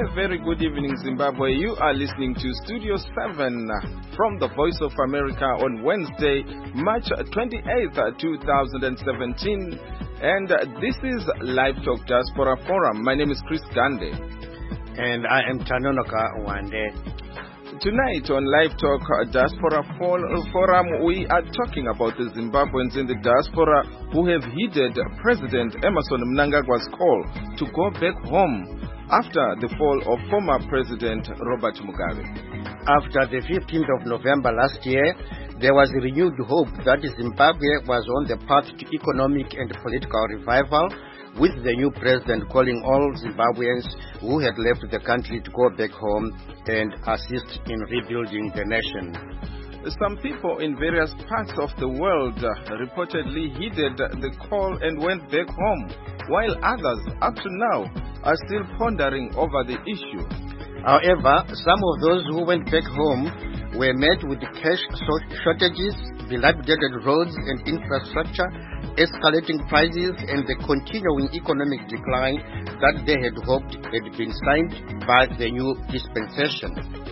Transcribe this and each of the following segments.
A very good evening, Zimbabwe. You are listening to Studio 7 from the Voice of America on Wednesday, March 28th, 2017. And this is Live Talk Diaspora Forum. My name is Chris Gande. And I am Tanonoka Wande. Tonight on Live Talk Diaspora Forum, we are talking about the Zimbabweans in the diaspora who have heeded President Emmerson Mnangagwa's call to go back home after the fall of former President Robert Mugabe. After the 15th of November last year, there was a renewed hope that Zimbabwe was on the path to economic and political revival, with the new president calling all Zimbabweans who had left the country to go back home and assist in rebuilding the nation. Some people in various parts of the world reportedly heeded the call and went back home, while others, up to now, are still pondering over the issue. However, some of those who went back home were met with cash shortages, dilapidated roads and infrastructure, escalating prices, and the continuing economic decline that they had hoped had been signed by the new dispensation.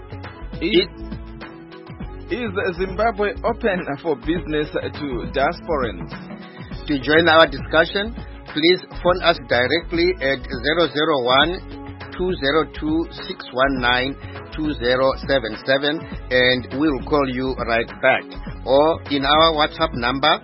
Is Zimbabwe open for business to diasporans? To join our discussion, please phone us directly at 001-202-619-2077 and we'll call you right back. Or in our WhatsApp number,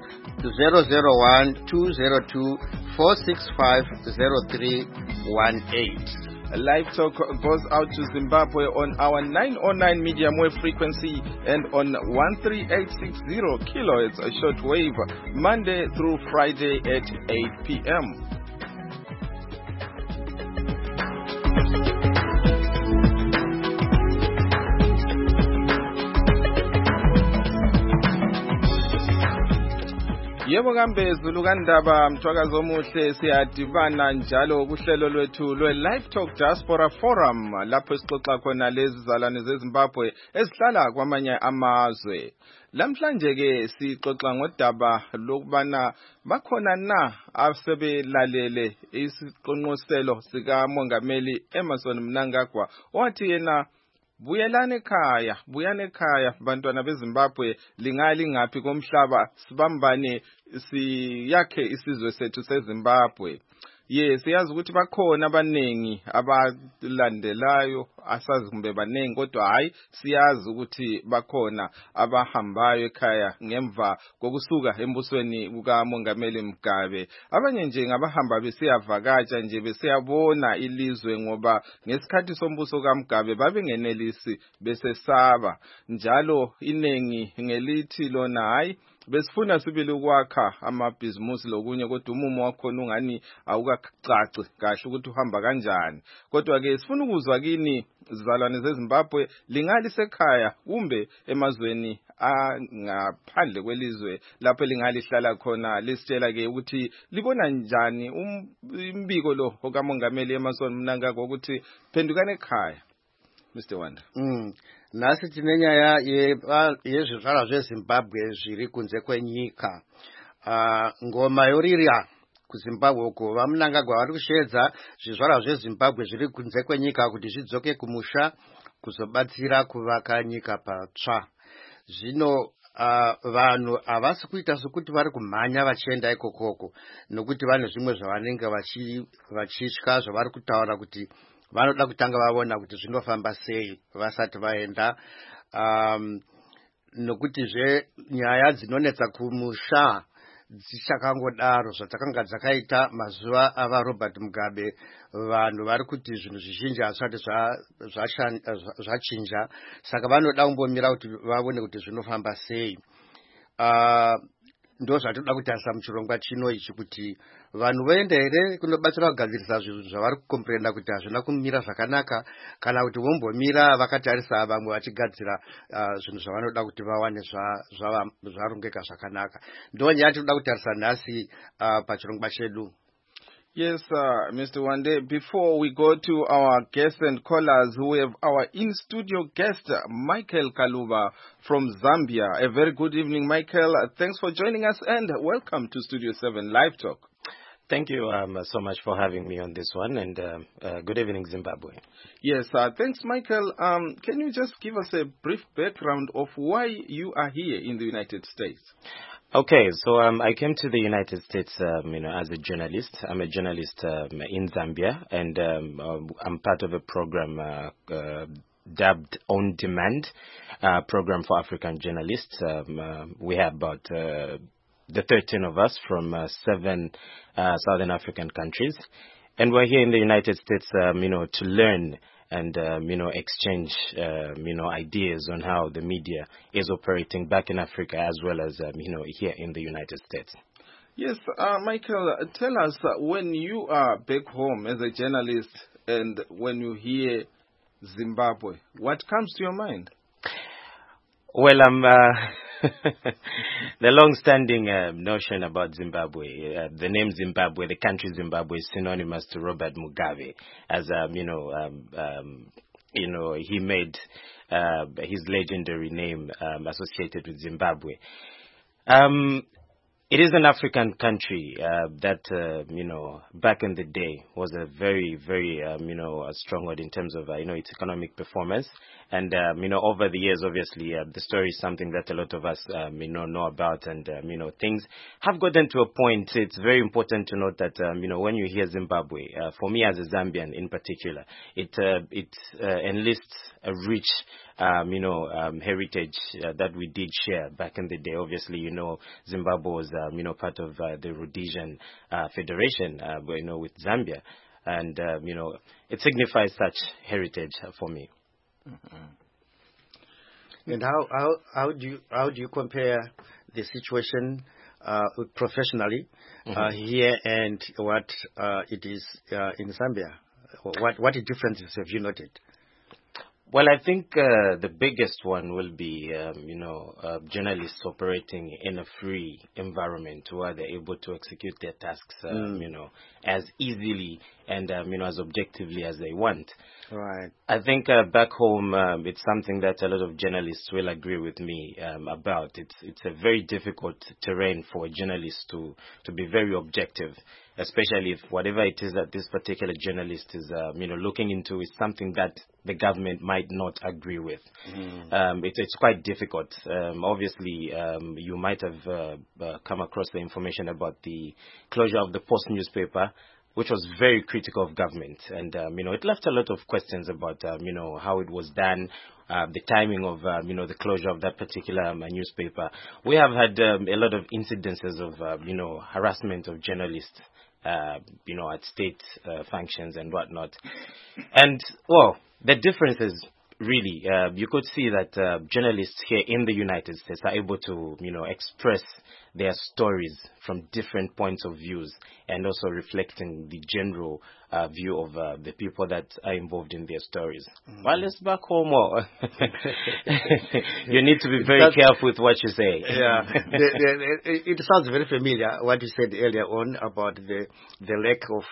001-202-465-0318. Live Talk goes out to Zimbabwe on our 909 medium wave frequency and on 13860 kilohertz shortwave, Monday through Friday at 8 p.m. Yebo kambe Zulu kandaba mthwakazi omuhle siyadibana njalo kuhlelo lwethu lwe-Live Talk Diaspora Forum lapho sixoxa khona lezi zalwane zeZimbabwe ezihlala kwamanye amazwe. Lamhlanje ke sixoxa ngodaba lokubana bakhona na asebelalele isiqonqoselo sika Mongameli Emmerson Mnangagwa wathi yena buyelane ekhaya bantwana beZimbabwe, lingali ngaphi komhlaba sibambane siyakhe isizwe sethu seZimbabwe. Siyazi ukuthi bakhona abanengi abalandelayo, asazi kumbe banengi kodwa hayi siyazi ukuthi bakhona abahambayo ekhaya ngemva kokusuka embusweni kukaMongameli Mugabe. Abanye nje ngabahamba besiyavakatsha nje besiyabona ilizwe ngoba ngesikhathi sombuso kaMugabe babengenelisi besesaba. Njalo inengi ngelithi lona hayi besifuna sibili ukwakha amabhizimusi lokunye kodwa umumo wakhona ungani awukacaci kahle ukuthi uhamba kanjani. Kodwa ke sifuna ukuzwa kini zizalwane zeZimbabwe, lingali sekhaya kumbe emazweni ngaphandle kwelizwe lapho lingalihlala khona, lisitshela ke ukuthi libona njani umbiko lo okaMongameli Emmerson Mnangagwa ukuthi phendukane ekhaya. Mr. Wanda. Nasi tinenyaya yezvizvarwa zveZimbabwe zviri kunze kwenyika. Ngoma yorira kuZimbabwe uko vaMnangagwa vari kusvedza zvizvarwa zveZimbabwe zviri kunze kwenyika kuti zvidzoke kumusha kuzobatsira kuvaka nyika patsva. Zvino vanhu havasi kuita sokuti vari kumhanya vachienda ikokoko, nokuti vane zvimwe zvavanenge vachitya zvavari kutaura kuti vanoda kutanga vaona kuti zvinofamba sei vasati vaenda, nokuti nyaya dzinonetsa kumusha dzichakangodaro zvatakanga dzakaita mazuva ava Robert Mugabe. Vanhu vari kuti zvinhu zvizhinji hazvisati zvachinja, saka vanoda kumbomira kuti vaone kuti zvinofamba sei. Ndo zvatoda kutarisa muchirongwa chino ichi kuti vanhu voenda here kunobatsira kugadzirisa zvinhu zvavari kukomprenda kuti hazvina kumira zvakanaka, kana kuti vombomira vakatarisa vamwe vachigadzira zvinhu zvavanoda kuti vawane zvarongeka zvakanaka. Ndo nyaya tinoda kutarisa nhasi pachirongwa chedu. Yes, Mr. Wande, before we go to our guests and callers, we have our in-studio guest, Michael Kaluba from Zambia. A very good evening, Michael. Thanks for joining us and welcome to Studio 7 Live Talk. Thank you so much for having me on this one, and good evening, Zimbabwe. Yes, thanks, Michael. Can you just give us a brief background of why you are here in the United States? Okay, so I came to the United States, as a journalist. I'm a journalist in Zambia, and I'm part of a program dubbed On Demand, program for African journalists. We have about the 13 of us from 7 Southern African countries. And we're here in the United States, to learn and, exchange, ideas on how the media is operating back in Africa as well as, here in the United States. Yes, Michael, tell us when you are back home as a journalist and when you hear Zimbabwe, what comes to your mind? Well, the long-standing notion about Zimbabwe, the name Zimbabwe, the country Zimbabwe is synonymous to Robert Mugabe, as he made his legendary name associated with Zimbabwe. It is an African country that, back in the day was a very, very, stronghold in terms of, its economic performance. And, over the years, obviously, the story is something that a lot of us, know about. And, things have gotten to a point. It's very important to note that, when you hear Zimbabwe, for me as a Zambian in particular, it enlists a rich heritage that we did share back in the day. Obviously, Zimbabwe was, part of the Rhodesian Federation, with Zambia. And, it signifies such heritage for me. Mm-hmm. And how do you compare the situation professionally here and what it is in Zambia? What differences have you noted? Well, I think the biggest one will be, journalists operating in a free environment where they're able to execute their tasks, as easily and, as objectively as they want. Right. I think back home, it's something that a lot of journalists will agree with me about. It's a very difficult terrain for a journalist to be very objective, especially if whatever it is that this particular journalist is, looking into is something that the government might not agree with. It's quite difficult. Obviously, you might have come across the information about the closure of the Post newspaper, which was very critical of government. And, it left a lot of questions about, how it was done, the timing of, the closure of that particular newspaper. We have had a lot of incidences of, harassment of journalists, at state functions and whatnot. And, well, the difference is really, you could see that journalists here in the United States are able to, express their stories from different points of views and also reflecting the general view of the people that are involved in their stories. While it's back home, you need to be very careful with what you say. Yeah, it sounds very familiar, what you said earlier on about the lack of,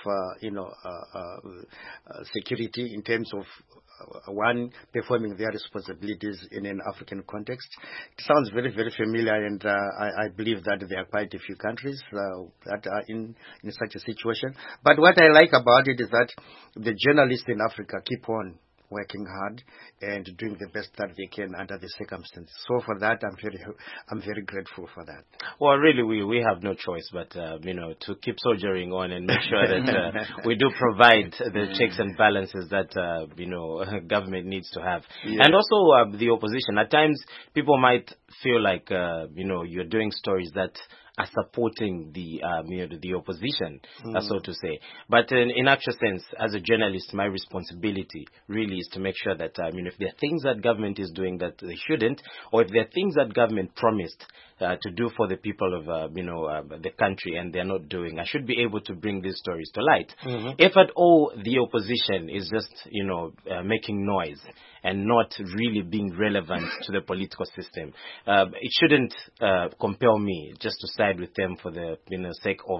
security in terms of one performing their responsibilities in an African context. It sounds very, very familiar, and I believe that there are quite a few countries that are in such a situation. But what I like about it is that the journalists in Africa keep on working hard and doing the best that they can under the circumstances. So for that, I'm very grateful for that. Well, really, we have no choice but to keep soldiering on and make sure that we do provide the checks and balances that government needs to have. Yeah. And also the opposition. At times, people might feel like you're doing stories that are supporting the the opposition, so to say. But in actual sense, as a journalist, my responsibility really is to make sure that if there are things that government is doing that they shouldn't, or if there are things that government promised to do for the people of the country and they're not doing, I should be able to bring these stories to light. If at all the opposition is just making noise and not really being relevant to the political system, it shouldn't compel me just to side with them for the sake of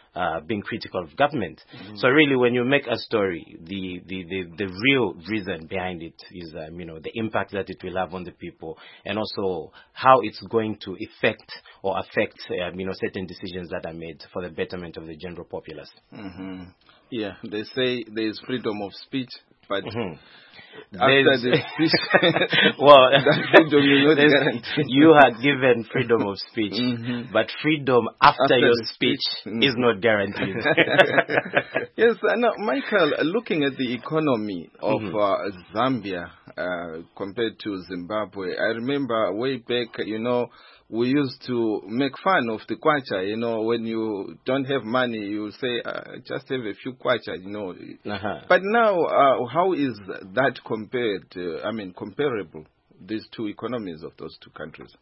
being critical of government. So really, when you make a story, the real reason behind it is, the impact that it will have on the people, and also how it's going to affect certain decisions that are made for the betterment of the general populace. Yeah, they say there is freedom of speech, but There's- after the speech, well, that freedom is not there's- guaranteed. you are given freedom of speech, but freedom after your the speech is not guaranteed. Yes, now, Michael, looking at the economy of Zambia compared to Zimbabwe, I remember way back, we used to make fun of the kwacha. When you don't have money, you say, just have a few kwacha, But now, how is that compared, comparable, these two economies of those two countries?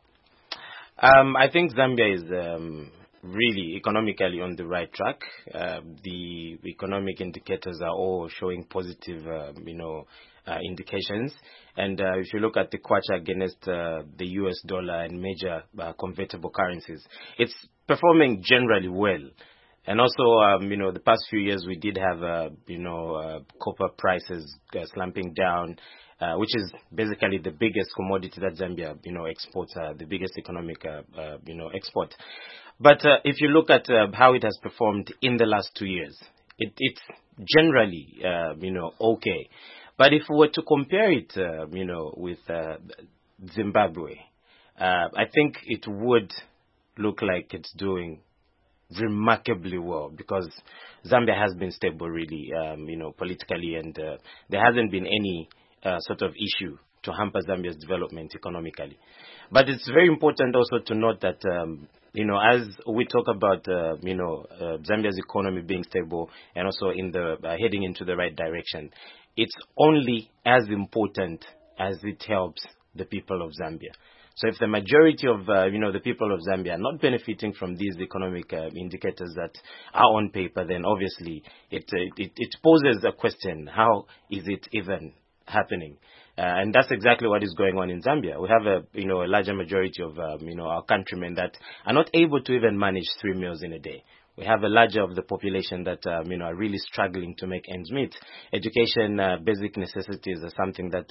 I think Zambia is really economically on the right track. The economic indicators are all showing positive, indications. And if you look at the kwacha against the US dollar and major convertible currencies, it's performing generally well. And also, the past few years we did have, copper prices slumping down, which is basically the biggest commodity that Zambia, exports, the biggest economic, export. But if you look at how it has performed in the last 2 years, it's generally, okay. But if we were to compare it, with Zimbabwe, I think it would look like it's doing remarkably well, because Zambia has been stable really, politically, and there hasn't been any sort of issue to hamper Zambia's development economically. But it's very important also to note that, as we talk about, Zambia's economy being stable and also in the heading into the right direction, it's only as important as it helps the people of Zambia. So if the majority of, the people of Zambia are not benefiting from these economic indicators that are on paper, then obviously it poses a question: how is it even happening? And that's exactly what is going on in Zambia. We have a larger majority of, our countrymen that are not able to even manage 3 meals in a day. We have a larger of the population that, are really struggling to make ends meet. Education, basic necessities are something that,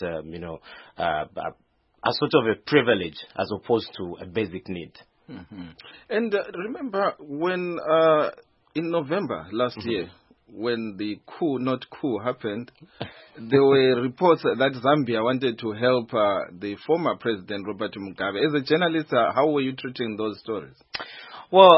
are sort of a privilege as opposed to a basic need. And remember when, in November last year, when the not coup happened, there were reports that Zambia wanted to help the former president, Robert Mugabe. As a journalist, how were you treating those stories? Well,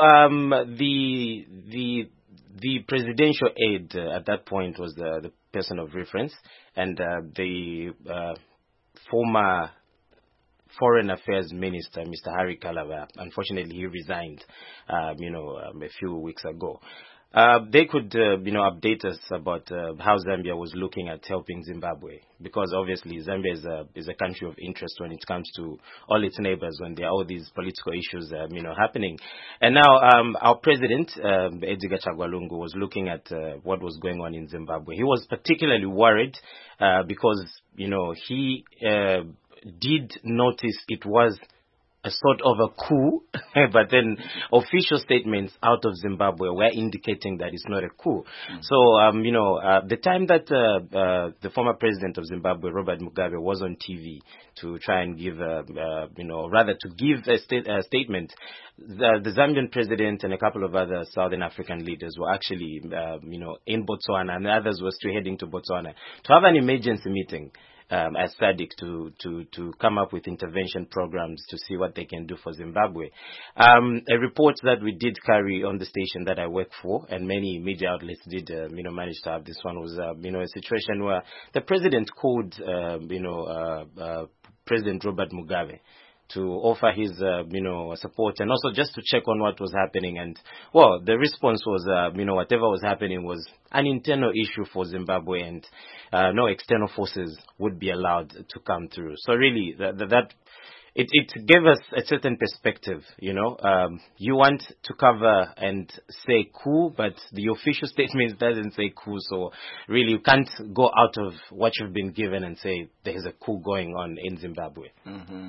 the presidential aide at that point was the person of reference, and the former Foreign Affairs Minister, Mr. Harry Kalava, unfortunately he resigned, a few weeks ago. They could, update us about how Zambia was looking at helping Zimbabwe, because obviously Zambia is a country of interest when it comes to all its neighbors, when there are all these political issues, happening. And now our president, Edgar Chagwa was looking at what was going on in Zimbabwe. He was particularly worried because, he did notice it was a sort of a coup, but then official statements out of Zimbabwe were indicating that it's not a coup. So, the time that the former president of Zimbabwe, Robert Mugabe, was on TV to try and give, rather to give a statement, the Zambian president and a couple of other Southern African leaders were actually, in Botswana, and others were still heading to Botswana to have an emergency meeting. As SADC to come up with intervention programs to see what they can do for Zimbabwe. A report that we did carry on the station that I work for, and many media outlets did, manage to have this one, was, a situation where the president called, President Robert Mugabe to offer his, support, and also just to check on what was happening. And, well, the response was, whatever was happening was an internal issue for Zimbabwe, and no external forces would be allowed to come through. So really, it gave us a certain perspective, You want to cover and say coup, but the official statement doesn't say coup. So really, you can't go out of what you've been given and say there's a coup going on in Zimbabwe.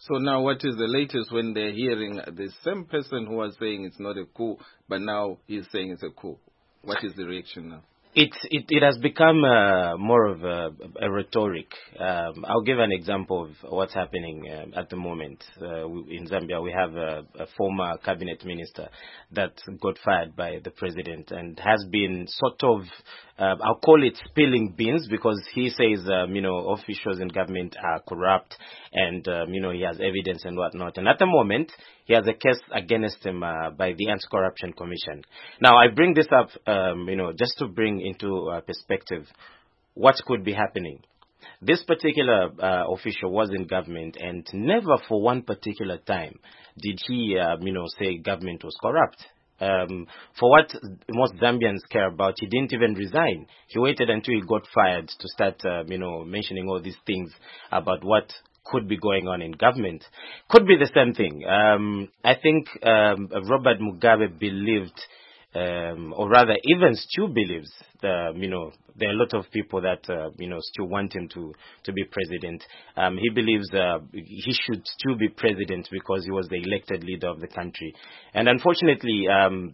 So now what is the latest when they're hearing the same person who was saying it's not a coup, but now he's saying it's a coup? What is the reaction now? It has become more of a rhetoric. I'll give an example of what's happening at the moment. In Zambia, we have a former cabinet minister that got fired by the president and has been sort of, I'll call it spilling beans, because he says, officials in government are corrupt and, he has evidence and whatnot. And at the moment, he has a case against him by the Anti-Corruption Commission. Now, I bring this up, just to bring into perspective what could be happening. This particular official was in government, and never for one particular time did he, say government was corrupt. For what most Zambians care about, he didn't even resign. He waited until he got fired to start, mentioning all these things about what could be going on in government. Could be the same thing. I think Robert Mugabe believed, or rather even Stu believes, there are a lot of people that, still want him to be president. He believes he should still be president because he was the elected leader of the country. And unfortunately,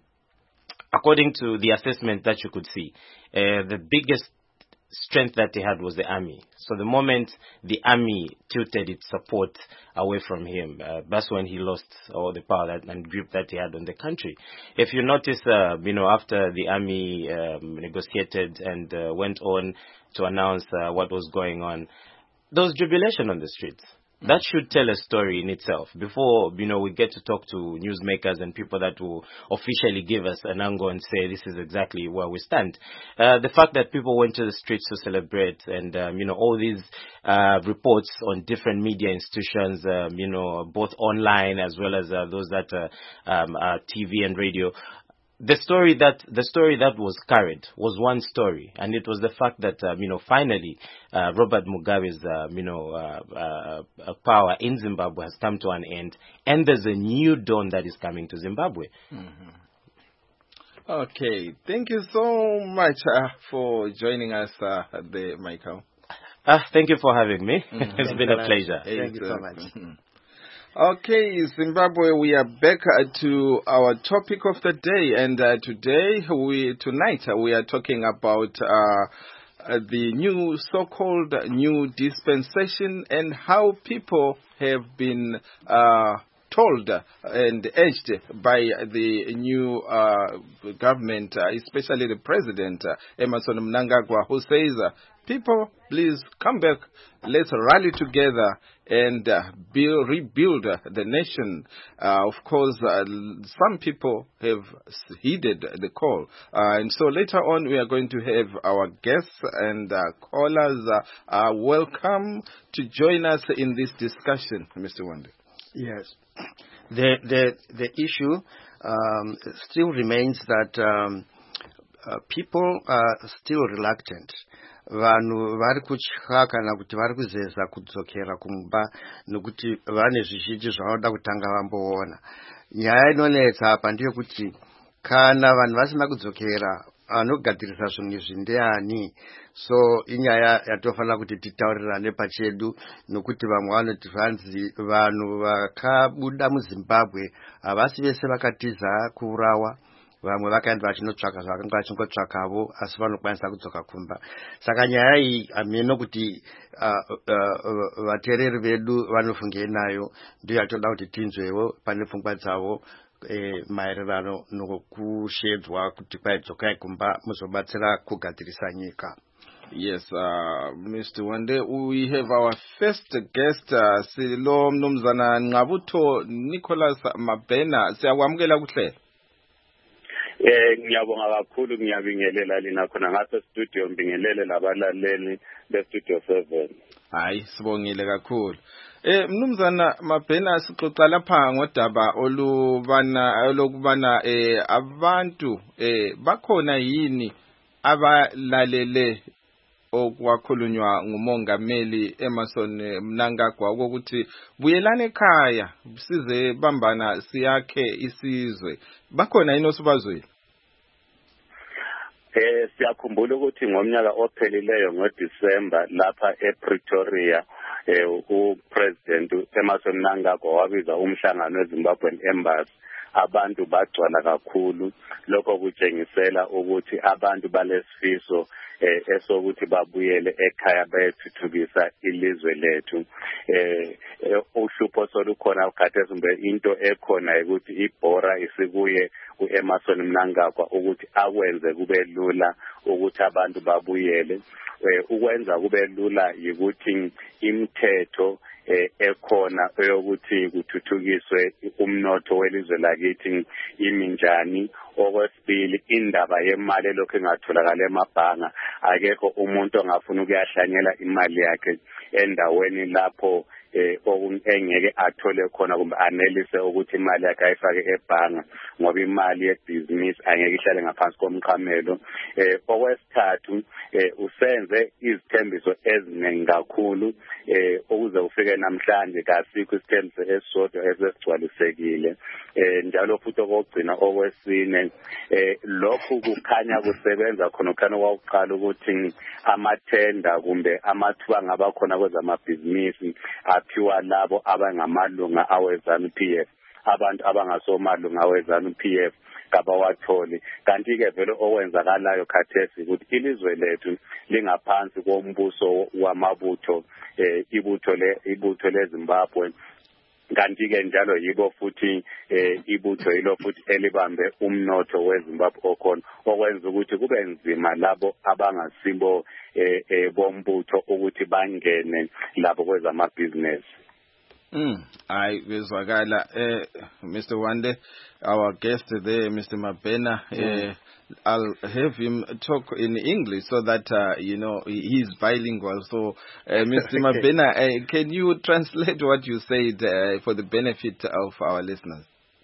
according to the assessment that you could see, the biggest strength that he had was the army. So the moment the army tilted its support away from him, that's when he lost all the power and grip that he had on the country. If you notice, after the army negotiated and went on to announce what was going on, there was jubilation on the streets. That should tell a story in itself before, we get to talk to newsmakers and people that will officially give us an angle and say this is exactly where we stand. The fact that people went to the streets to celebrate and, all these reports on different media institutions, both online as well as those that are TV and radio. The story that was carried was one story, and it was the fact that finally Robert Mugabe's power in Zimbabwe has come to an end, and there's a new dawn that is coming to Zimbabwe. Mm-hmm. Okay, thank you so much for joining us, Michael. Thank you for having me. It's been a pleasure. Thank you so much. Mm-hmm. Okay, Zimbabwe, we are back to our topic of the day, and tonight we are talking about the new so-called new dispensation and how people have been told and urged by the new government, especially the president, Emmerson Mnangagwa, who says, people, please come back. Let's rally together and rebuild the nation. Of course, some people have heeded the call. And so later on, we are going to have our guests and callers welcome to join us in this discussion, Mr. Wande. Yes. The issue still remains that people are still reluctant. Vanhu vari kutya kana kuti vari kuzeza kudzokera kumba nokuti vane zvizhinji zvavanoda kutanga vamboona. Nyaya inonetsa apa ndeyekuti kana vanhu vasina kudzokera anogadzirisa zvinhu izvi ndiani. So inyaya yatofanira kuti titaurirane pachedu, nokuti vamwe vanoti vanzi vanhu vakabuda muZimbabwe havasi vese vakatiza kuurawa. Vamwe vakaenda vachinotsvaka zvavakanga vachingotsvakavo, asi vanokwanisa kudzoka kumba. Saka nyaya iyi hameno kuti vateereri vedu vanofungei nayo, ndiyo yatoda kuti tinzwewo pane pfungwa dzavo maererano nokushedzwa kuti kwaidzokai kumba muzobatsira kugadzirisa nyika. Yes, Mr. Wande, we have our first guest, Silo Mnumzana Ngabuto Nicholas Mabena. Siyawamukela kuhle. Ngiyabonga kakhulu, ngiyabingelela lina khona ngapha studio, ngibingelele labalaleli be Studio 7. Hayi, sibongile kakhulu. Mnumzana Mabena, sixoxa lapha ngodaba olokubana abantu bakhona yini abalalele okwakhulunywa ngumongameli Emmerson Mnangagwa ukuthi buyelane ekhaya size bambana siyakhe isizwe. Bakhona yini osibazwile? Siyakhumbula ukuthi ngomnyaka ophelileyo ngoDisemba lapha ePretoria uPresident Emmerson Mnangagwa wabiza umhlangano weZimbabwean Embassy, abantu bagcwala kakhulu. Lokho kutshengisela ukuthi abantu balesifiso esokuthi babuyele ekhaya bayethuthukisa ilizwe lethu. Uhlupho solukhona khathesi into ekhona ukuthi ibhora isibuye uEmmerson Mnangagwa ukuthi akwenze kube lula ukuthi abantu babuyele. Ukwenza kube lula yikuthi imithetho ekhona eyokuthi kuthuthukiswe umnotho welizwe lakithi iminjani. Okwesibili, indaba yemali lokho engatholakala emabhanga, akekho umuntu ongafuna ukuyahlanyela imali yakhe endaweni lapho engeke athole khona kumbe anelise ukuthi imali yakhe ayifake ebhanga, ngoba imali yebhizinisi angeke ihlale ngaphansi komqamelo. Okwesithathu, usenze izithembiso eziningi kakhulu ukuze ufike namhlanje kasikho isithembiso esisodwa esesigcwalisekile. Njalo futhi okugcina okwesine, lokhu kukhanya kusebenza khona kwakuqala ukuthi amathenda kumbe amathuba ngaba khona kwezamabhizinisi aphiwa labo abangamalunga aweZANU-PF. Abantu abangasomalunga aweZANU-PF kabawatholi. Kanti-ke vele okwenzakalayo khathesi ukuthi ilizwe lethu lingaphansi kombuso wamabutho, ibutho leZimbabwe. Kanti-ke njalo yibo futhi ibutho yilo futhi elibambe umnotho weZimbabwe okhona, okwenza ukuthi kube nzima labo abangasibo bombutho ukuthi bangene labo kwezamabhizinesi. I bezwakala Mr. Wande, our guest there, Mr. Mabena. I'll have him talk in English so that he's bilingual. So Mr. Mabena, can you translate what you said for the benefit of our listeners?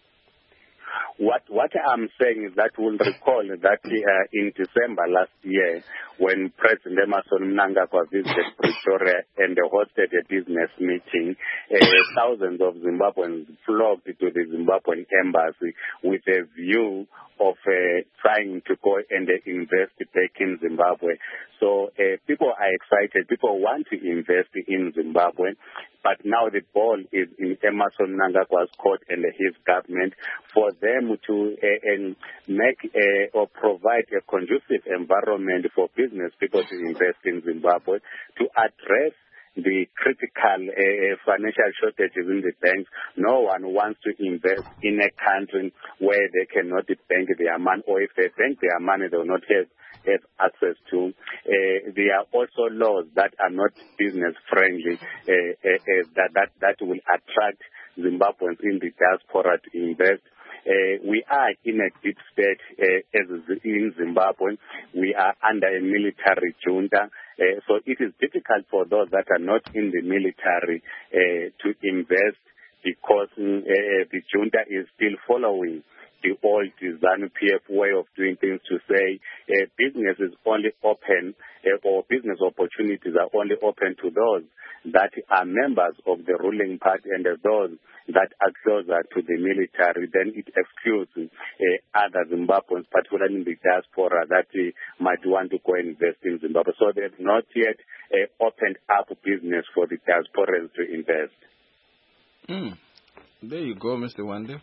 What I'm saying is that we'll recall that in December last year, when President Emmerson Mnangagwa visited Pretoria and hosted a business meeting, thousands of Zimbabweans flocked to the Zimbabwean embassy with a view of trying to go and invest back in Zimbabwe. So people are excited. People want to invest in Zimbabwe. But now the ball is in Emmerson Mnangagwa's court and his government for them to make or provide a conducive environment for business people to invest in Zimbabwe, to address the critical financial shortages in the banks. No one wants to invest in a country where they cannot bank their money, or if they bank their money, they will not have access to. There are also laws that are not business friendly, that will attract Zimbabweans in the diaspora to invest. We are in a deep state in Zimbabwe. We are under a military junta. So it is difficult for those that are not in the military to invest, because the junta is still following the old ZANU-PF way of doing things, to say business is only open, or business opportunities are only open to those that are members of the ruling party, and those that are closer to the military. Then it excludes other Zimbabweans, particularly in the diaspora, that might want to go invest in Zimbabwe. So they have not yet opened up business for the diasporans to invest. There you go, Mr. Wande.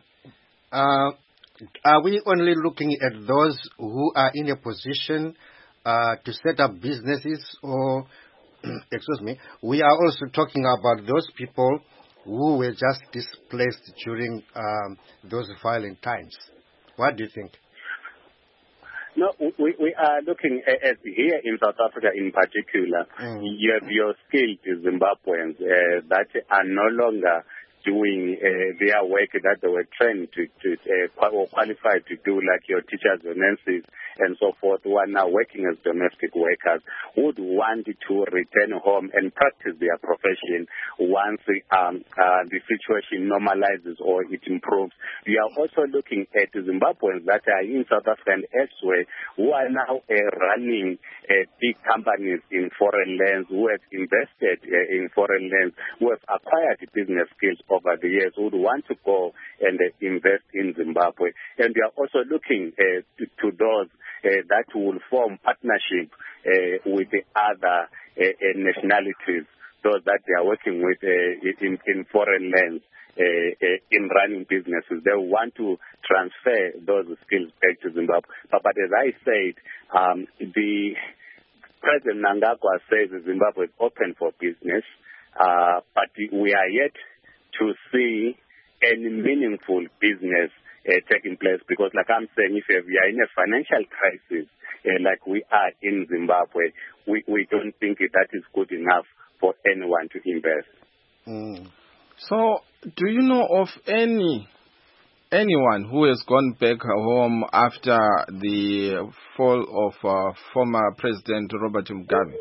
Are we only looking at those who are in a position to set up businesses, or, excuse me, we are also talking about those people who were just displaced during those violent times? What do you think? No, we are looking at here in South Africa in particular. You have your skilled Zimbabweans that are no longer doing their work that they were trained to or qualified to do, like your teachers, your nurses, and so forth, who are now working as domestic workers, would want to return home and practice their profession once the situation normalizes or it improves. We are also looking at Zimbabweans that are in South Africa and elsewhere, who are now running big companies in foreign lands, who have invested in foreign lands, who have acquired business skills over the years, who would want to go and invest in Zimbabwe. And we are also looking to those that will form partnership with the other nationalities those that they are working with in foreign lands in running businesses. They want to transfer those skills back to Zimbabwe. But as I said, the President Mnangagwa says Zimbabwe is open for business, but we are yet to see any meaningful business taking place, because like I'm saying, if we are in a financial crisis like we are in Zimbabwe, we don't think that is good enough for anyone to invest. So, do you know of anyone who has gone back home after the fall of former President Robert Mugabe?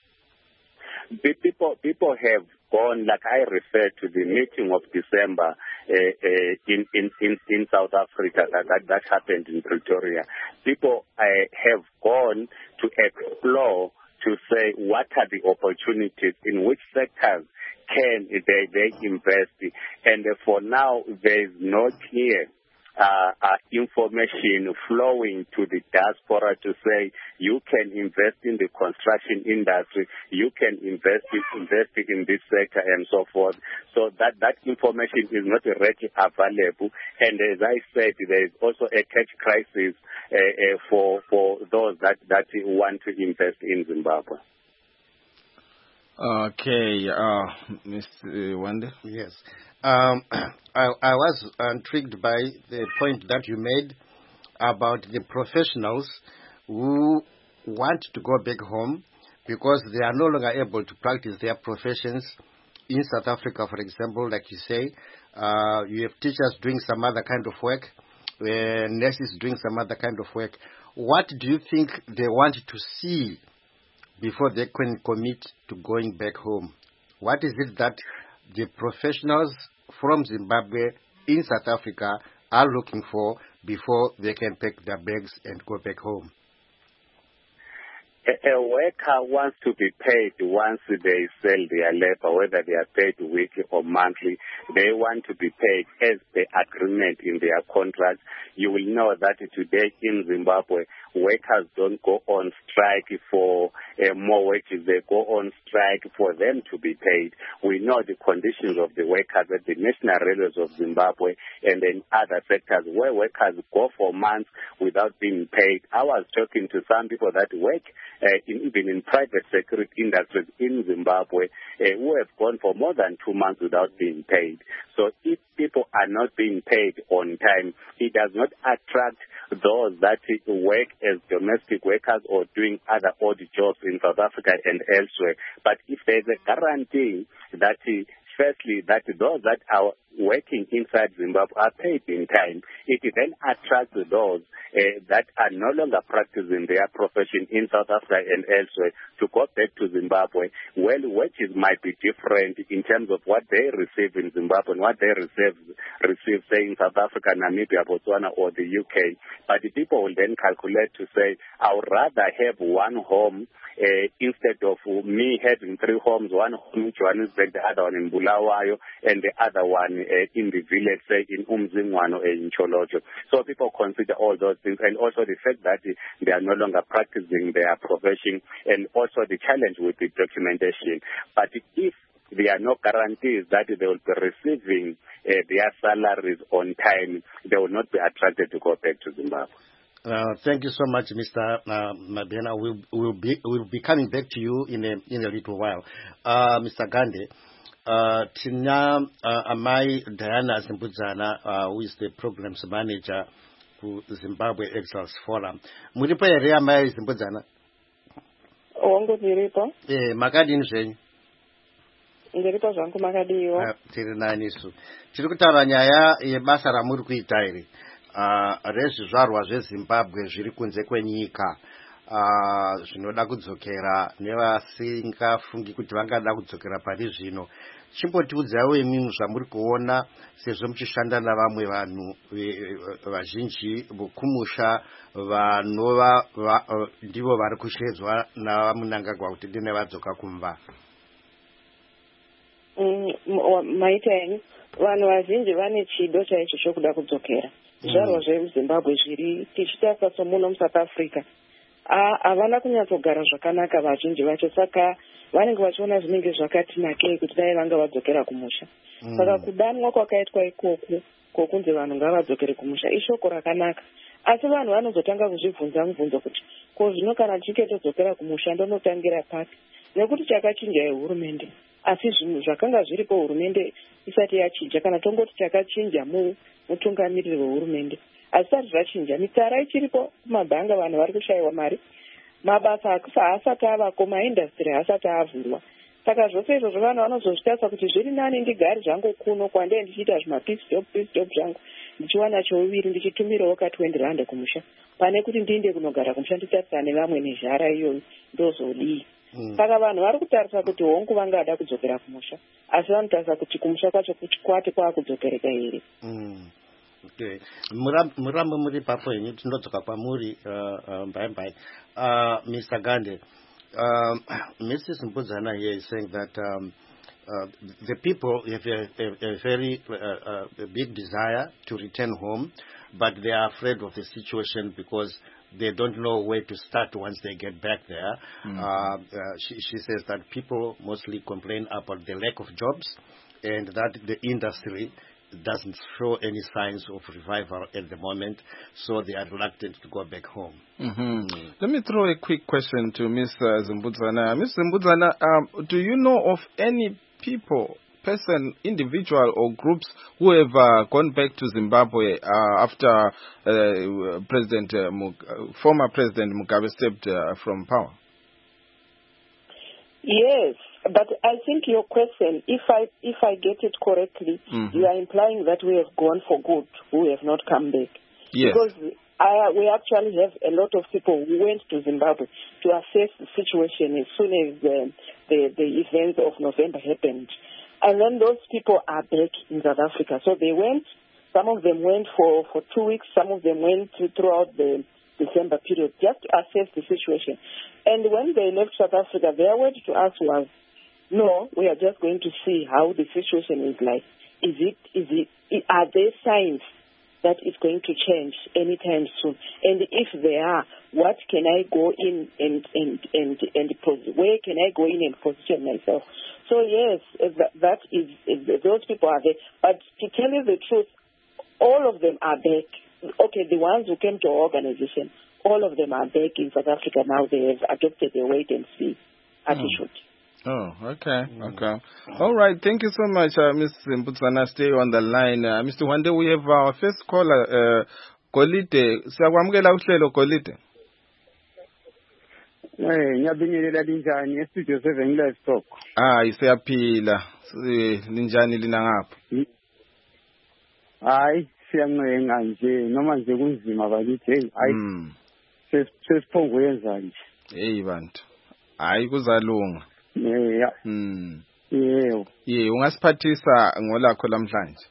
People have gone, like I referred to the meeting of December in South Africa that happened in Pretoria. People have gone to explore, to say what are the opportunities, in which sectors can they invest, and for now there is no clear information flowing to the diaspora to say you can invest in the construction industry, you can invest in this sector and so forth. So that information is not readily available. And as I said, there is also a cash crisis for those that want to invest in Zimbabwe. Okay, Mr. Wande? Yes. I was intrigued by the point that you made about the professionals who want to go back home because they are no longer able to practice their professions in South Africa, for example, like you say. You have teachers doing some other kind of work, nurses doing some other kind of work. What do you think they want to see before they can commit to going back home? What is it that the professionals from Zimbabwe in South Africa are looking for before they can pack their bags and go back home? A worker wants to be paid once they sell their labor, whether they are paid weekly or monthly. They want to be paid as the agreement in their contract. You will know that today in Zimbabwe, workers don't go on strike for more wages. They go on strike for them to be paid. We know the conditions of the workers at the National Railways of Zimbabwe and in other sectors where workers go for months without being paid. I was talking to some people that work even in private security industries in Zimbabwe who have gone for more than 2 months without being paid. So if people are not being paid on time, it does not attract those that work as domestic workers or doing other odd jobs in South Africa and elsewhere. But if there is a guarantee that firstly, that those that are working inside Zimbabwe are paid in time, it then attracts those that are no longer practicing their profession in South Africa and elsewhere to go back to Zimbabwe. Well, wages might be different in terms of what they receive in Zimbabwe and what they receive, say, in South Africa, Namibia, Botswana, or the UK. But the people will then calculate to say, I would rather have one home instead of me having 3 homes, one home in Johannesburg, the other one in Bulawayo, and the other one in the village, say in Umzingwano or in Cholojo. So people consider all those things, and also the fact that they are no longer practicing their profession, and also the challenge with the documentation. But if there are no guarantees that they will be receiving their salaries on time, they will not be attracted to go back to Zimbabwe. Thank you so much, Mr. Mabena. We'll be coming back to you in a little while. Mr. Gande, Tina Amai Diana Zimbudzana, who is the programs manager to Zimbabwe Exiles Forum. Muripo ere Amai Zimbudzana? Ongo ndiripo. Makadini zvenyu? Ndiripo zvangu makadiwa. Tiri nani su. Tiri kutaura nyaya yebasa ramuri kuita iri. Rezvizvarwa zveZimbabwe zviri kunze kwenyika zvinoda kudzokera nevasingafungi kuti vangada kudzokera pari zvino. Chimbotiudzawo imimi zvamuri kuona sezvo muchishanda navamwe vanhu vazhinji vokumusha vanova ndivo vari kushedzwa navaMnangagwa kuti dine vadzoka kumba. Maitani vanhu vazhinji vane chido chaicho chokuda kudzokera. Zvaro zveZimbabwe zviri tichitarisa somuno muSouth Africa havana kunyatsogara zvakanaka vazhinji vacho, saka vanenge vachiona zvinenge zvakati nakei kuti dai vanga vadzokera kumusha. Saka kudanwa kwakaitwa ikoko kwokunzi vanhu ngavadzokere kumusha ishoko rakanaka, asi vanhu vanozotanga kuzvibvunza mubvunzo kuti ko zvino kana tichinge todzokera kumusha ndonotangira papi, nekuti chakachinja yehurumende, asi zvinhu zvakanga zviripo hurumende isati yachinja, kana tongoti chakachinja mutungamiriri wehurumende, asati zvachinja mitsara ichiripo kumabhanga, vanhu vari kushayiwa mari, mabasa haasati avako, maindastri haasati avhurwa. Saka zvose izvozvo vanhu vanozozvitarisa kuti zviri nani ndigari zvangu kuno kwandee ndichiita zvimapiece job zvangu ndichiwana chouviri ndichitumirawo ka 20 rand kumusha, pane kuti ndiinde kunogara kumusha nditarisana nevamwe nezhara iyoyo ndozodii. Saka vanhu vari kutarisa kuti hongu vangada kudzokera kumusha, asi vanotarisa kuti kumusha kwacho kwati kwakudzokereka here. Okay. Murambo muri papo yenyu tinodzoka kwamuri mbai. Mr. Gande, Mrs. Mbudzana here is saying that the people have a very big desire to return home, but they are afraid of the situation because they don't know where to start once they get back there. She says that people mostly complain about the lack of jobs and that the industry doesn't show any signs of revival at the moment, so they are reluctant to go back home. Let me throw a quick question to Ms. Zimbudzana. Ms. Zimbudzana, do you know of any people, person, individual or groups who have gone back to Zimbabwe after former President Mugabe stepped from power? Yes, but I think your question, if I get it correctly, you are implying that we have gone for good, who have not come back. Yes. Because we actually have a lot of people who went to Zimbabwe to assess the situation as soon as the events of November happened. And then those people are back in South Africa. So they went, some of them went for 2 weeks, some of them went throughout the December period just to assess the situation. And when they left South Africa, their word to us was, no, we are just going to see how the situation is like. Are there signs that it's going to change anytime soon? And if there are, what can I go in and where can I go in and position myself? So yes, that is those people are there. But to tell you the truth, all of them are back. Okay, the ones who came to our organization, all of them are back in South Africa now. They have adopted a wait and see attitude. Oh, okay. All right, thank you so much, Ms. Mbudzana. Stay on the line. Mr. Wande, we have our first caller, Kolite. Siyakwamukela uhlelo Kolite. Ngiyabingelela linjani estudio 7 livestock. Siyaphila. Linjani lina ngapha? Hayi, siyancenga nje noma nje kunzima bakithi. Hayi. Sesiphongo yenza nje. Hey bantu. Hayi kuzalunga. Yeah. Yebo. Ungasiphathisa ngolakho lamhlanje.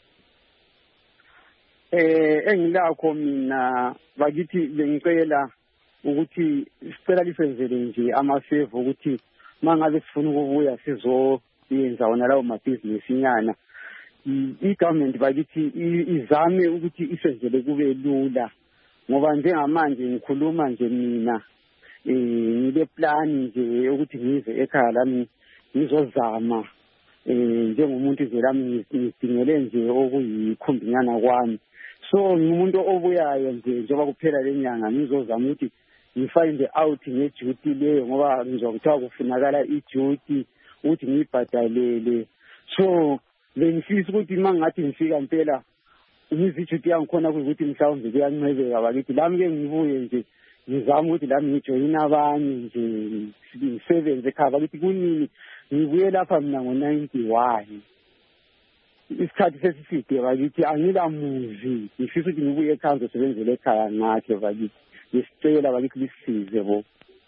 Engilakho mina bakithi bengicela ukuthi sicela lifenzele nje amafevo ukuthi mangabe sifuna ukubuya sizoyenza wona lawo mabhizinisi nyana. I-government bakithi izame ukuthi isenzele kube lula, ngoba njengamanje ngikhuluma nje mina ngile plan nje ukuthi ngize ekhaya lami ngizozama njengomuntu nje lami ngidingele nje okuyikhumbinyana kwami. So ngimuntu obuyayo nje njengoba kuphela lenyanga ngizozama ukuthi ngifind out ngeduty leyo, ngoba ngizwa kuthiwa kufunakala iduty ukuthi ngiyibhadalele. So bengifisa ukuthi mangathi ngifika impela ngiziduty yangikhona ukuthi mhlawumbe kuyancebeka bakithi lami ke ngibuye nje ngizama ukuthi lami ngijoyina abanye nje ngisebenze ekhaya bakithi kunini. Ngibuye lapha mina ngo-91, isikhathi sesiside bakithi, angilamuzi. Ngifisa ukuthi ngibuye ekhaya ngizosebenzela ekhaya ngakhe bakithi. Ngisicela bakithi lisize bo.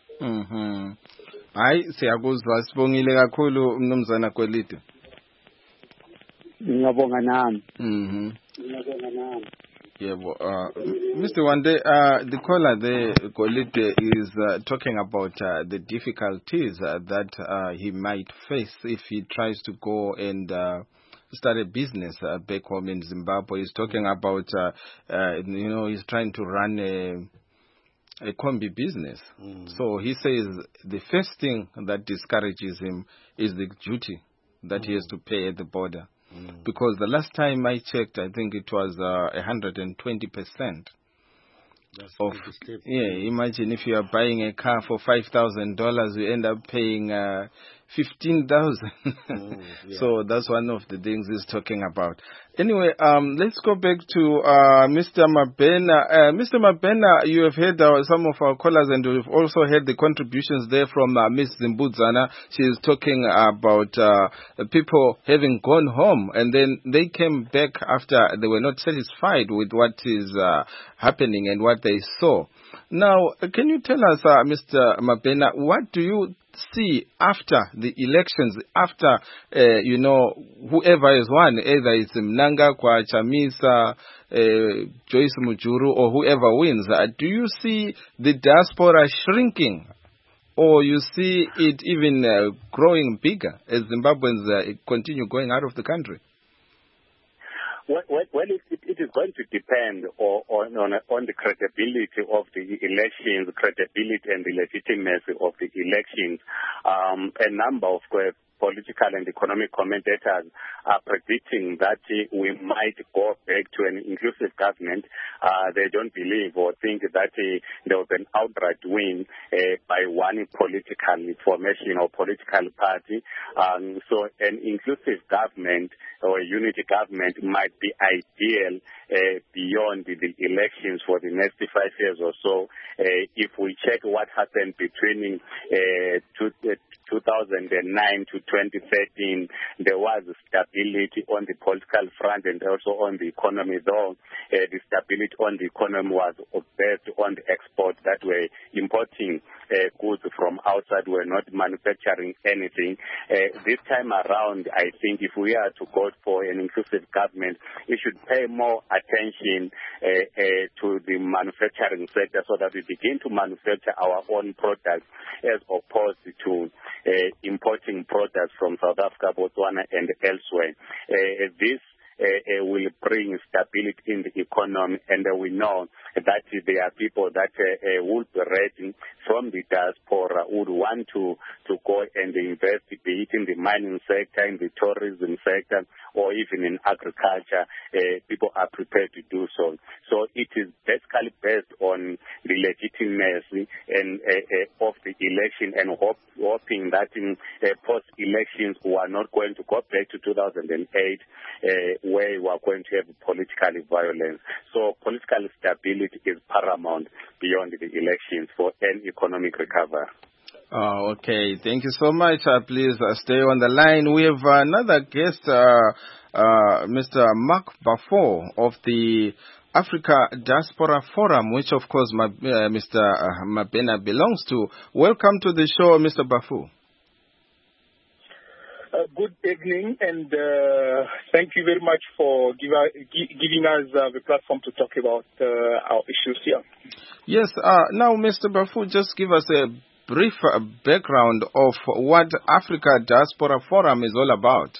Hayi siyakuzwa, sibongile kakhulu mnumzana Kolide. Ngiyabonga nami. Yebo. Mr. Wande, the caller there, Kolide, is talking about the difficulties that he might face if he tries to go and start a business back home in Zimbabwe. He's talking about, he's trying to run a combi business. So he says the first thing that discourages him is the duty that he has to pay at the border. Because the last time I checked, I think it was 120%. Of, imagine if you are buying a car for $5,000, you end up paying $15,000. So that's one of the things he's talking about. Anyway, let's go back to Mr. Mabena. Mr. Mabena, you have heard some of our callers, and you've also heard the contributions there from Ms. Zimbudzana. She is talking about people having gone home, and then they came back after they were not satisfied with what is happening and what they saw. Now, can you tell us, Mr. Mabena, what do you see after the elections, after, whoever is won, either it's Mnangagwa, Chamisa, Joyce Mujuru, or whoever wins? Do you see the diaspora shrinking, or you see it even growing bigger as Zimbabweans continue going out of the country? Well, it is going to depend on the credibility of the elections, credibility and the legitimacy of the elections. A number of political and economic commentators are predicting that we might go back to an inclusive government. They don't believe or think that there was an outright win by one political formation or political party. So an inclusive government or a unity government might be ideal beyond the elections for the next 5 years or so. If we check what happened between 2009 to 2013, there was stability on the political front and also on the economy, though the stability on the economy was based on the exports that were importing goods from outside, were not manufacturing anything. This time around, I think if we are to go for an inclusive government, we should pay more attention to the manufacturing sector so that we begin to manufacture our own products as opposed to importing products from South Africa, Botswana, and elsewhere. This will bring stability in the economy, and we know that there are people that would be ready from the diaspora, would want to go and invest, be it in the mining sector, in the tourism sector, or even in agriculture. People are prepared to do so. So it is basically based on the legitimacy and of the election, and hoping that in post-elections we are not going to go back to 2008 where we are going to have political violence. So political stability is paramount beyond the elections for an economic recovery. Okay, thank you so much. Please stay on the line. We have another guest, Mr. Mark Bafo of the Africa Diaspora Forum, which of course Mr. Mabena belongs to. Welcome to the show, Mr. Bafo. Good evening, and thank you very much for giving us the platform to talk about our issues here. Yes, now Mr. Bafo, just give us a brief background of what Africa Diaspora Forum is all about.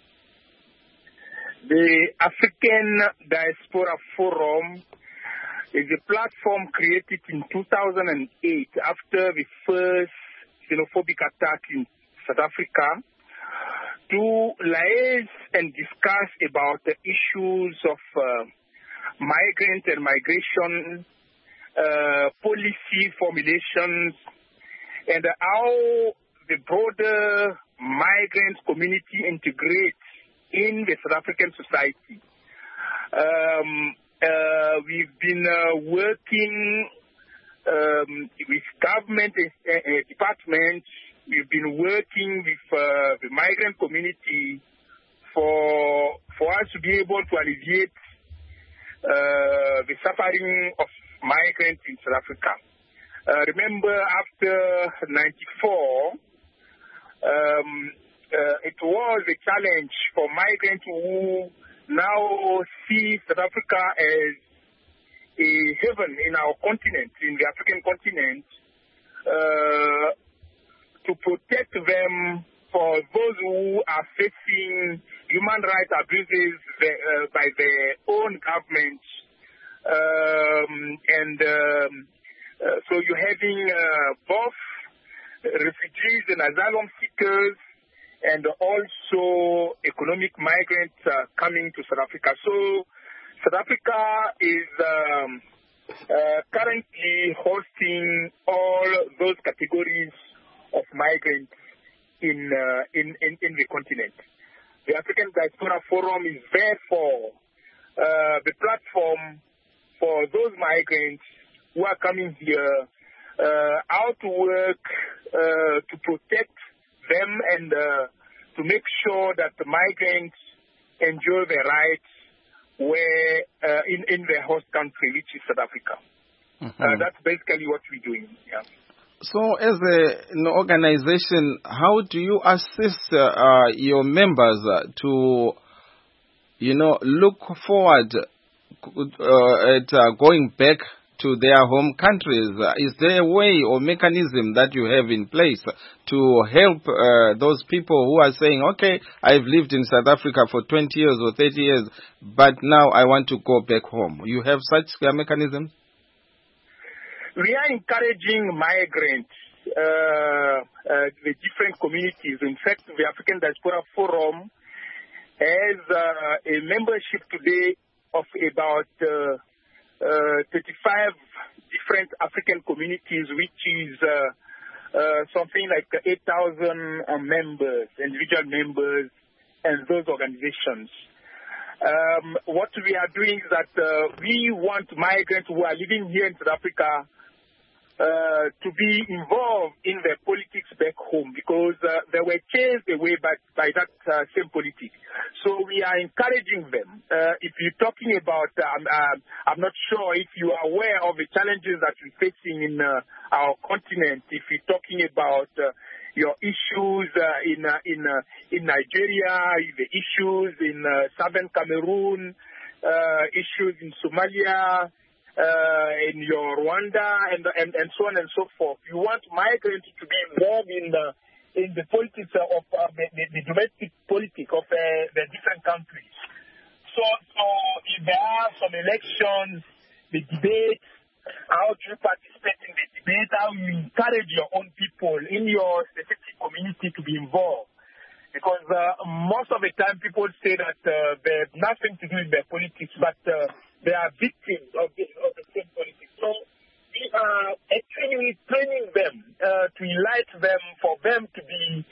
The African Diaspora Forum is a platform created in 2008 after the first xenophobic attack in South Africa, to liaise and discuss about the issues of migrant and migration policy formulations, and how the broader migrant community integrates in the South African society. We've been working with government departments. We've been working with the migrant community for us to be able to alleviate the suffering of migrants in South Africa. Remember, after 94, it was a challenge for migrants who now see South Africa as a heaven in our continent, in the African continent, to protect them for those who are facing human rights abuses by their own government, and So you're having both refugees and asylum seekers and also economic migrants coming to South Africa. So South Africa is currently hosting all those categories of migrants in the continent. The African Diaspora Forum is therefore the platform for those migrants who are coming here out to work to protect them and to make sure that the migrants enjoy their rights where in their host country, which is South Africa. That's basically what we're doing. Yeah. So, as an organization, how do you assist your members to, look forward at going back to their home countries? Is there a way or mechanism that you have in place to help those people who are saying, okay, I've lived in South Africa for 20 years or 30 years, but now I want to go back home? You have such mechanisms? We are encouraging migrants, the different communities. In fact, the African Diaspora Forum has a membership today of about 35 different African communities, which is something like 8,000 members, individual members, and those organizations. What we are doing is that we want migrants who are living here in South Africa to be involved in the politics back home, because they were chased away by that same politics. So we are encouraging them. If you're talking about, I'm not sure if you are aware of the challenges that we're facing in our continent. If you're talking about your issues in Nigeria, the issues in southern Cameroon, issues in Somalia, in your Rwanda, and so on and so forth. You want migrants to be involved in the politics of the domestic politics of the different countries. So if there are some elections, the debates, how do you participate in the debate? How you encourage your own people in your specific community to be involved? Because most of the time people say that they have nothing to do with their politics, but they are victims of the same politics. So we are actually training them to enlighten them, for them to be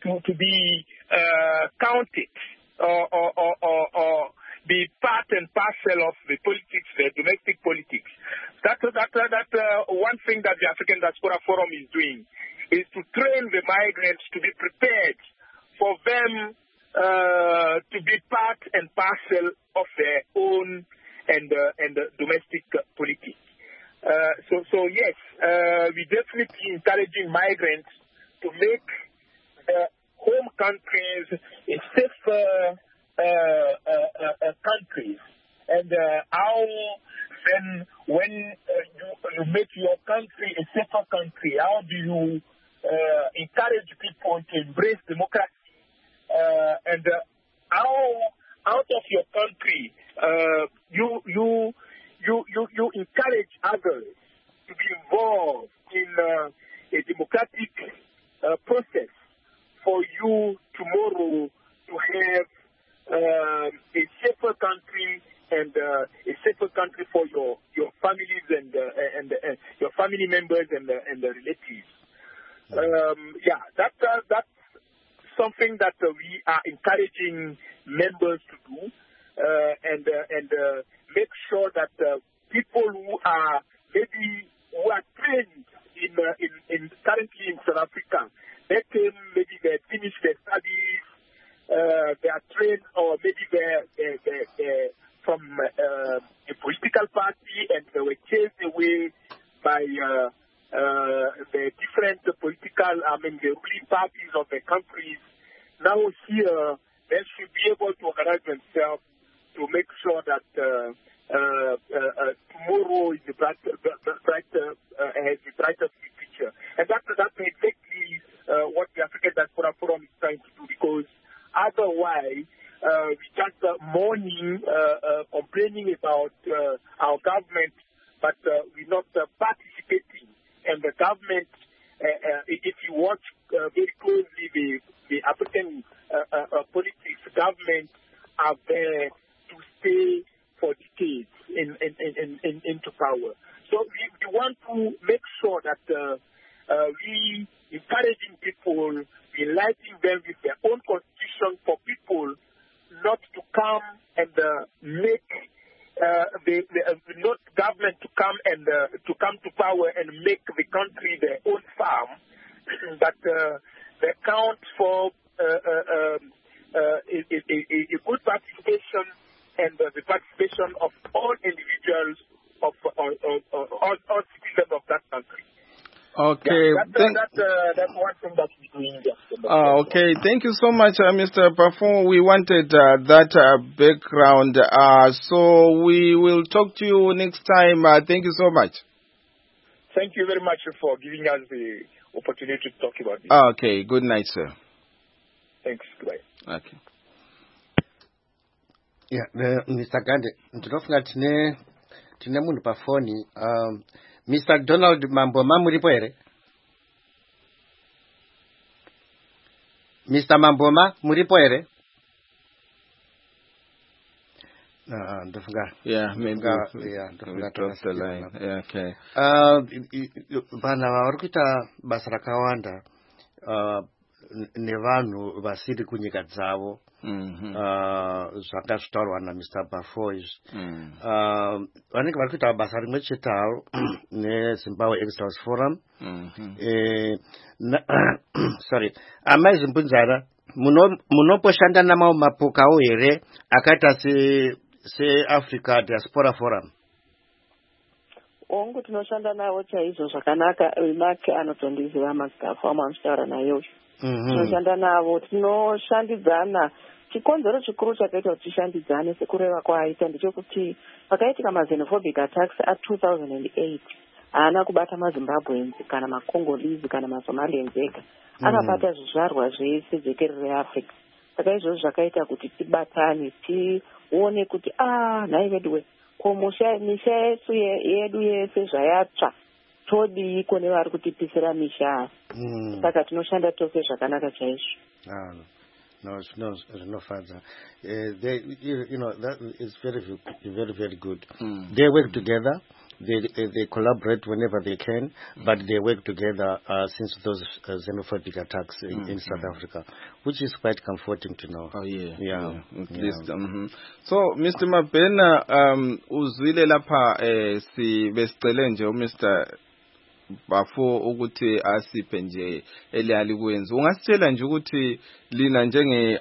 counted or be part and parcel of the politics, the domestic politics. That's one thing that the African Diaspora Forum is doing, is to train the migrants to be prepared for them to be part and parcel of their own and domestic politics. So yes, we're definitely encouraging migrants to make their home countries a safer countries. And how then, when you make your country a safer country, how do you encourage people to embrace democracy? And how out of your country you encourage others to be involved in a democratic process for you tomorrow to have a safer country and a safer country for your families and your family members and the relatives. That's something that we are encouraging members to do, and make sure that people who are trained in currently in South Africa, they finished their studies, they are trained, or maybe they're from a political party and they were chased away by the different the ruling parties of the countries. Now here, they should be able to organize themselves to make sure that tomorrow is has a brighter future. And that's exactly what the African Diaspora Forum is trying to do, because otherwise we just mourning, complaining about our government, but we're not participating. And the government, if you watch very closely the African politics, government are there to stay for decades into power. So we want to make sure that we encouraging people, we enlightening them with their own constitution for people not to come and make not government to come to power and make the country their own farm, but they count for a good participation and the participation of all individuals of all citizens of that country. Okay. That's one thing that we're doing. Okay. Thank you so much, Mr. Bafo. We wanted that background. So we will talk to you next time. Thank you so much. Thank you very much for giving us the opportunity to talk about this. Okay. Good night, sir. Thanks. Goodbye. Okay. Yeah, Mr. Gande, ndinofunga tine munhu pafoni. Mr. Donald Mamboma muripo here? Mr. Mamboma muripo here? Ndofunga. Yeah, maybe ndofunga drop the line. Yeah, okay. Bana vari kuita basa rakawanda nevanhu vasiri kunyika dzavo. Zvanga zvitaurwa naMr. Bafo izvi. Vanenge vari kuita basa rimwe chetaro neZimbabwe Exiles Forum. Sorry. Amai Zimbunzara, munoposhanda namamwe mapokawo here akaita seAfrica Diaspora Forum? Ongu tinoshanda nawo chaizvo zvakanaka. Mark anotondiziva mazitafu amamushara nayo. Tinoshanda navo, tinoshandidzana. Chikonzero chikuru chakaita kuti tishandidzane sekureva kwaita ndechekuti pakaitika maxenophobic attacks a2008 haana kubata maZimbabweans kana maCongolese kana maSomalians ega. Akabata zvizvarwa zvese jekerere reAfrica. Saka izvozvo zvakaita kuti tibatane, tione kuti nhai veduwe, ko misha yedu yese zvayatsva, todii kune vari kutipisira misha. Saka tinoshanda tose zvakanaka chaizvo. No, Father. That is very, very good. They work together. They collaborate whenever they can, but they work together since those xenophobic attacks in South Africa, which is quite comforting to know. Oh, yeah. Yeah. At least. So, Mr. Mabena, uzwile lapha sibesicele nje Mr. Bafo ukuthi asiphe nje eliyali kwenza. Ungasitshela nje ukuthi lina njenge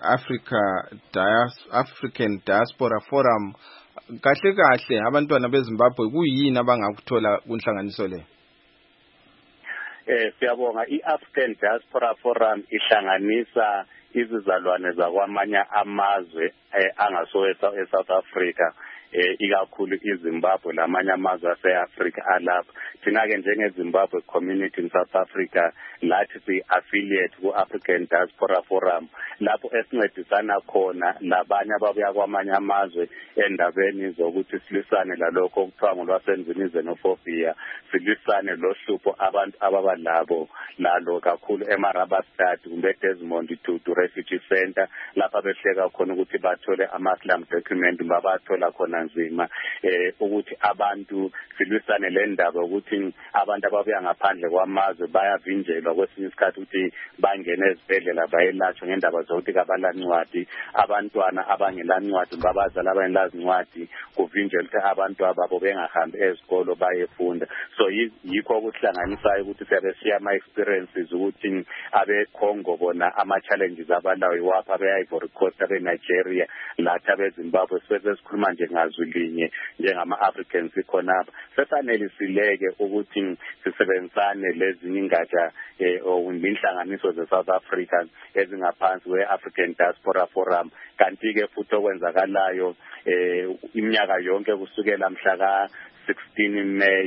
African Diaspora Forum kahle abantwana beZimbabwe kuyini abangakuthola kunhlanganiso le? Siyabonga. iAfrican Diaspora Forum ihlanganisa izizalwane zakwamanye amazwe angaso eSouth Africa. Ikakhulu iZimbabwe lamanye amazwe aseAfrica alapha. Thina-ke njengeZimbabwe community in South Africa lathi si-affiliate ku-African Diaspora Forum lapho esincedisana khona labanye ababuya kwamanye amazwe endabeni zokuthi silwisane lalokho okuthiwa ngolwasenzini xenophobia, silwisane lohlupho abantu ababalabo lalo kakhulu eMarabastad kumbe eDesmond Tutu Refugee Center lapha behleka khona ukuthi bathole ama-slum document babathola khona nzima ukuthi abantu silwisane le ndaba ukuthi abantu ababuya ngaphandle kwamazwe bayavinjelwa kwesinye isikhathi ukuthi bangene ezibhedlela bayelatshwa ngendaba zokuthi kabalancwadi, abantwana abangelancwadi babazali abangelazincwadi kuvinjelwa ukuthi abantu ababo bengahambi ezikolo bayefunda. So yikho okuhlanganisayo ukuthi siyabe siya ama-experiences ukuthi abe-Congo bona ama-challenges abalawo iwapha, abe-Ivory Coast, abe-Nigeria, lathi abeZimbabwe sikhuluma nje ngazwi linye njengama-Africans khonapha. Sesanelisile-ke ukuthi sisebenzisane lezinye ingatsha inhlanganiso ze-South Africa ezingaphansi kwe-African Diaspora Forum. Kanti-ke futhi okwenzakalayo iminyaka yonke kusukela mhla ka-16 May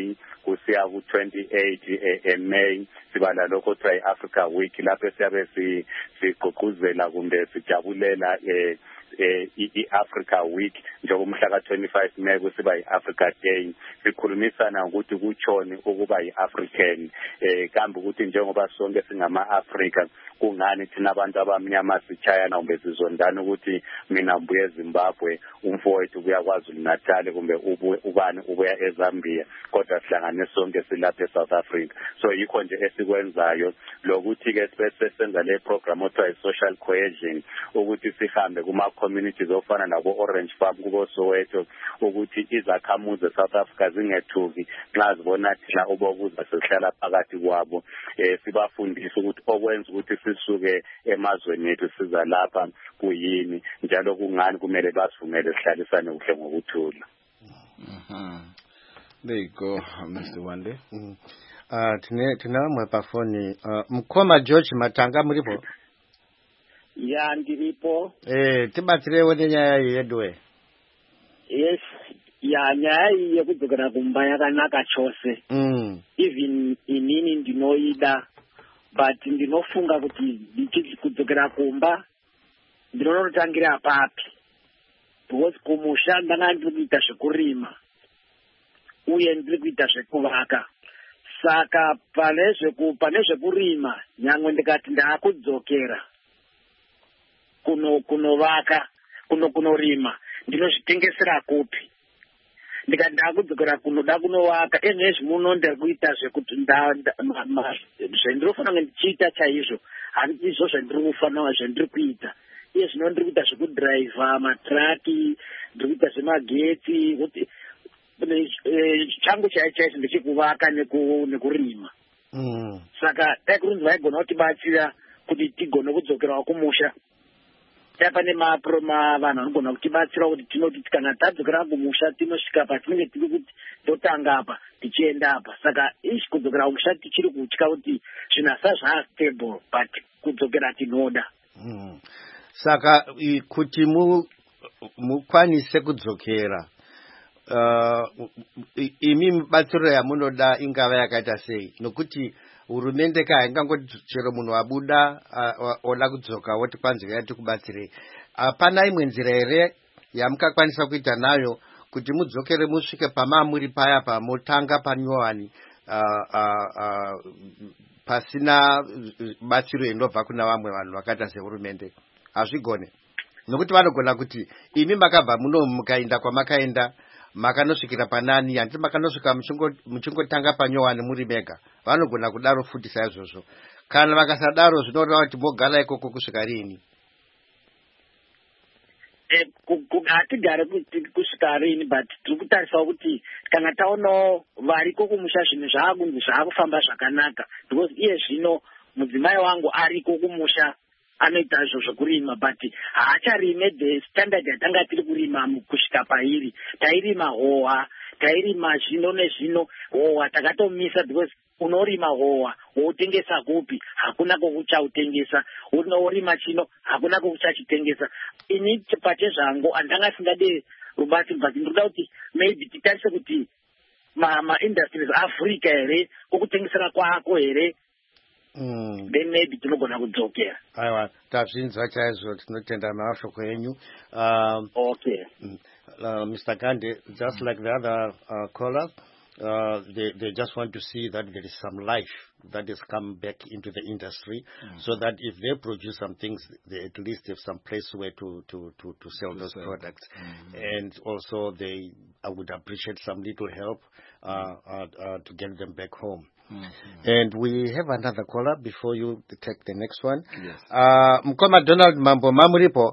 kusiya ku-28 May siba lalokho kuthiwa i-Africa Week lapho siyabe sigqugquzela kumbe sijabulela i-Africa Week njengomhla ka-25 May kusiba i-Africa Day. Sikhulumisana ukuthi kutshoni ukuba yi-African kambe ukuthi njengoba sonke singama-Afrika kungani thina abantu abamnyama sichayana kumbe sizondana ukuthi mina ngibuye eZimbabwe, umfowethu ubuya KwaZulu-Natal kumbe ubani ubuya eZambia, kodwa sihlangane sonke silapha eSouth Africa. So yikho nje esikwenzayo lokuthi-ke bese senza le program othiwa i-social cohesion ukuthi sihambe kuma-communities ofana nabo-Orange Farm kubo Soweto ukuthi izakhamuzi e-South Africa zingethuki nxa zibona thina ubokuza sihlala phakathi kwabo, sibafundise ukuthi okwenza ukuthi sisuke emazweni ethu siza lapha kuyini njalo kungani kumele basivumele sihlalisane kuhle ngokuthula. There you go, Mr. Wande. Tine wamwe pafoni Mkhoma George Matanga muripo? Ya ndiripo. Tibatsirewo nenyaya yedwe. Yes, ya nyaya yekudzokera kumba yakanaka chose. Even inini ndinoida, but ndinofunga kuti kudzokera kumba ndinonotangira apapi. Because kumusha ndanga ndiri kuita zvekurima uye ndiri kuita zvekuvaka. Saka pane zvekurima nyangwe ndikati ndakudzokera kunovaka kunorima ndinozvitengesera kupi. Ndikati ndakudzokera kunoda kunovaka ezvezvi muno ndiri kuita zvekuti zvendinofanira kunge ndichiita chaizvo handisi izvo zvandiri kufanira zvandiri kuita. Iye zvino ndiri kuita zvekudhiraivha matraki, ndiri kuita zvemagetsi, kuti changu chaicho ndechekuvaka nekurima. Saka dai kurunzi vaigona kutibatsira kuti tigone kudzokerawo kumusha. Dai pane vanhu vanogona kutibatsira kuti tinoti kana tadzokera kumusha tinosvika patinenge tiri kuti totanga apa tichienda apa. Saka kudzokera kumusha tichiri kutya kuti zvinhu zvastable but kudzokera tinoda. Saka kuti mukwanise kudzokera imi mibatsiro yamunoda ingava yakaita sei? Nokuti hurumende haingangoti chero munhu wabuda oda kudzoka woti kwanzi yati kubatsirei. Hapana imwe nzira here yamukakwanisa kuita nayo kuti mudzokere musvike pamamuri paya pamotanga panyowani pasina batsiro inobva kuna vamwe vanhu vakaita sehurumende? Hazvigone. Nokuti vanogona kuti imi makabva muno mukaenda kwamakaenda makanosvikira panani, handiti makanosvika muchingotanga panyowani muri mega. Vanogona kudaro futi saizvozvo. Kana vakasadaro zvinoreva kuti mogara ikoko kusvika rini? Hatigare kusvika rini, but tiri kutarisa kuti kana taonawo variko kumusha zvinhu zvaakunzi zvaakufamba zvakanaka. Because iye zvino mudzimai wangu ariko kumusha anoita izvo zvekurima, but haacharime the standard yatanga tiri kurima kusvika pairi. Tairima howa, tairima zvino nezvino, howa takatomisa because unorima howa woutengesa kupi? Hakuna kokuchautengesa. Unorima chino hakuna kokuchachitengesa. Ini pachezvangu handanga singade rubatsiro, but ndinoda kuti maybe titarise kuti ma-industries Africa here kokutengesera kwako here. Then maybe tinogona kudzokera. Aiwa, tazvinzwa chaizvo, tinotenda mashoko enyu. Okay. Mr. Gande, just like the other callers, they just want to see that there is some life that has come back into the industry, so that if they produce some things, they at least have some place where to sell those products. And also I would appreciate some little help to get them back home. And we have another caller before you take the next one. Yes. Mkoma Donald Mambo, mamuripo?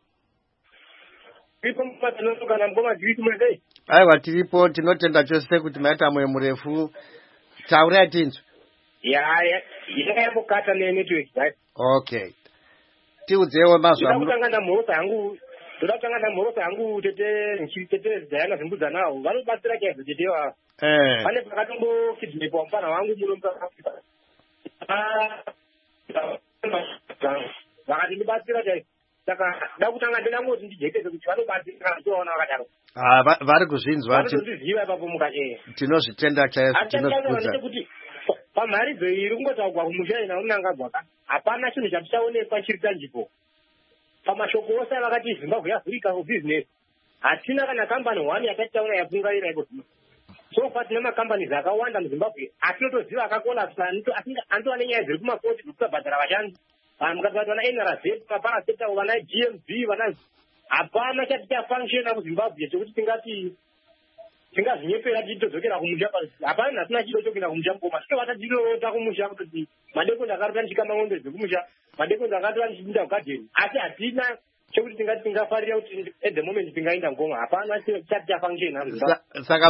Aiwa, tiripo, tinotenda chose kuti maita mwe murefu. Tauri tinzu? Yeah, kukata network, right? Okay. Tiudzewo mazwa. Ndakutanga mhorosa yangu tete zayana zimbuza nawo. Vanobatsira chaizvo tetewa. Pane pakatombo kidnapwa mufana wangu muno muAfrica. Vakati ndibatsira chaizvo. saka da kutanga ndinangoti ndijekeze kuti vanobatsira toona vakadaro vari kuzvinzwa vanozviziva ipapo mukati tinozvitenda chaizvo kuti pamharidzo iyi iri kungotaurwa kumusha ina unangagwaka hapana chinhu chatichaonekwa chiri tanjipo pamashoko ose vakati zimbabwe yavhurika kubhizinesi hatina kana kambani 1 yakatitaura yapungaira iko zvino so far tine makambani akawanda muzimbabwe atinotoziva akakolapsa andova nenyaya dziri kumakoti dzokusabhadhara vashandi mukati vana nrz maparaseta vana gmv vana hapana chati chafunctiona muzimbabwe chekuti tingazvinyepera tichitodzokera kumusha hapana nhasina chido chokuenda kumusha mukoma titovata titorota kumusha kutoti madekoni akarota ndichikama ng'ombe dzekumusha madekoni akatora ndichipinda kugadheni asi hatina chekuti tingafarira kuti at the moment tingaenda ngoma hapana chati chafunctiona saka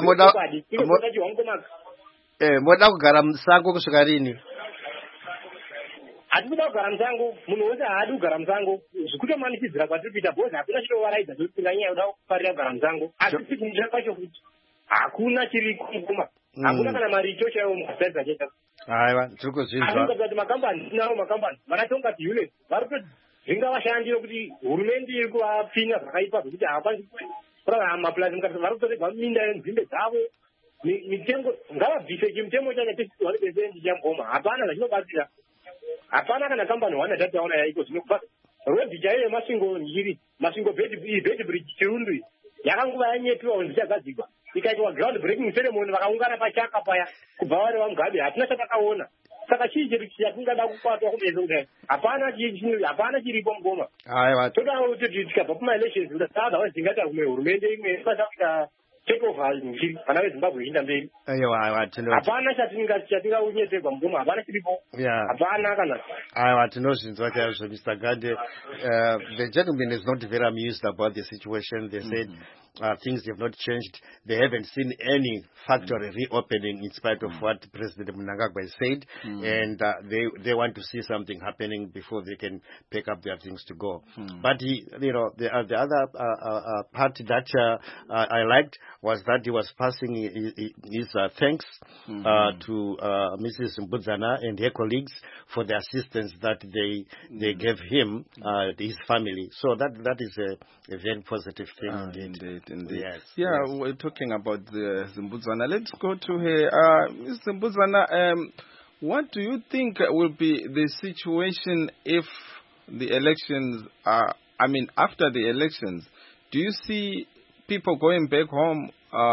moda kugara musango kusvika rini hatikuda kugara musango munhu wese haadi kugara musango zvikutomanikidzira kwatiri kuita bhozi hakuna chitovaraidza kuti tinganyaya kuda kufarira kugara musango asi tikumusha kwacho kuti hakuna chiri kungoma hakuna kana mari icho chaiwo mukasaidza cheta aiwa tiri kuzvinzwa kuti makambani tinawo makambani vanatonga tiunit vari kutodzinga vashandi vekuti hurumende iri kuvapfinya zvakaipa zvekuti havakwanisi kurarama mapulazi mukati vari kutoregwa minda yenzimbe dzavo mitengo ngavabvise chimutemo chacho chesiwanipesendi chamboma hapana zvachinobatsira hapana kana kambani 1 yatataona yaiko zvinokubva rodhi chaiyo yemasvingo njiri masvingo bed bridge chirundu yakanguva yanyepiwa ndichagadzikwa ikaitwa ground breaking ceremony vakaungana pachaka paya kubva vari vamugabe hatina chatakaona saka chii chedu chatingada kukwatwa kumeso kudai hapana chiripo mugoma todawo kuti tikabva kumaelections otherwise tingata kumwe hurumende imwe ikwanisa kuita takeover njiri vana vezimbabwe ichienda mberi hapana chatingaunyeserwa mugoma hapana chiripo hapana kana aiwa tinozvinzwa chaizvo Mr. Gande. The gentleman is not very amused about the situation. They said things have not changed. They haven't seen any factory reopening in spite of what President Mnangagwa said, and they want to see something happening before they can pick up their things to go. But the other part that I liked was that he was passing his thanks to Mrs. Mbudzana and her colleagues for the assistance that they gave him, his family. So that is a very positive thing indeed. Yes, we're talking about the Mbudzana. Let's go to her. Ms. Mbudzana, what do you think will be the situation if the elections after the elections? Do you see people going back home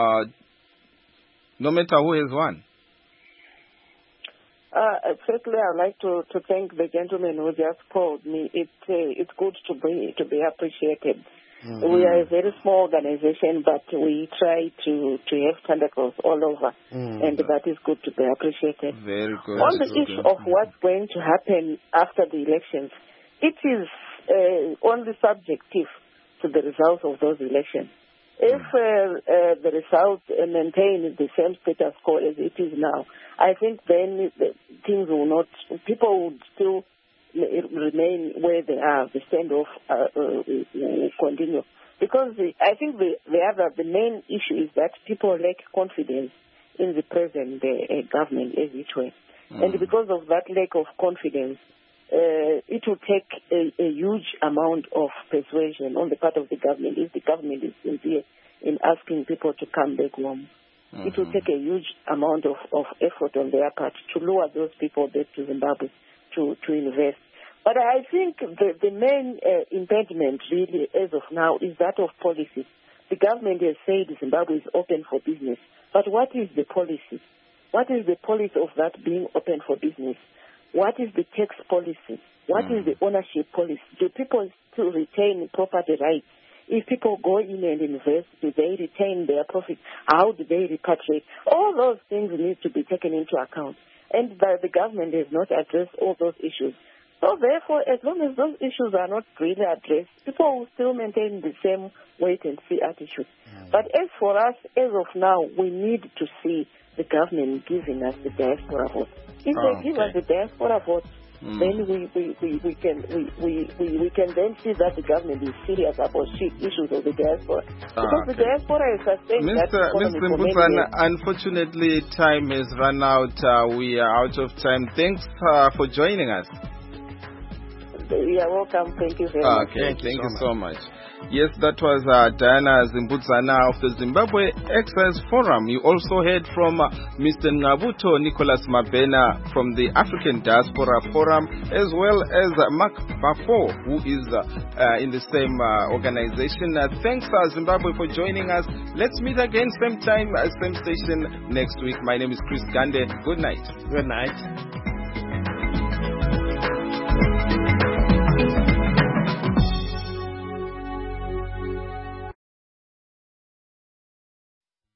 no matter who has won? Firstly, I'd like to thank the gentleman who just called me. It's good to be appreciated. We are a very small organization, but we try to have tentacles all over, and that is good to be appreciated. Very good. On the issue of what's going to happen after the elections, it is only subjective to the results of those elections. If the results maintain the same status quo as it is now, I think then things will not, people would still remain where they are. The standoff will continue. Because I think the main issue is that people lack confidence in the present government as it were. And because of that lack of confidence, it will take a huge amount of persuasion on the part of the government if the government is sincere in asking people to come back home. It will take a huge amount of effort on their part to lure those people back to Zimbabwe to invest. But I think the main impediment really as of now is that of policy. The government has said Zimbabwe is open for business. But what is the policy? What is the policy of that being open for business? What is the tax policy? What is the ownership policy? Do people still retain property rights? If people go in and invest, do they retain their profit? How do they repatriate? All those things need to be taken into account. And the government has not addressed all those issues. So therefore, as long as those issues are not really addressed, people will still maintain the same wait-and-see attitude. But as for us, as of now, we need to see the government giving us the diaspora vote. If they give us the diaspora vote, then we can then see that the government is serious about issues of the diaspora. Because the diaspora is sustained that economy for many years. Unfortunately, time has run out. We are out of time. Thanks for joining us. You're welcome. Thank you very much. Okay, thank you so much. Yes, that was Diana Zimbudzana of the Zimbabwe Excise Forum. You also heard from Mr. Ngabuto Nicholas Mabena from the African Diaspora Forum, as well as Mark Bafo, who is in the same organization. Thanks, Zimbabwe, for joining us. Let's meet again, same time, same station next week. My name is Chris Gande. Good night. Good night.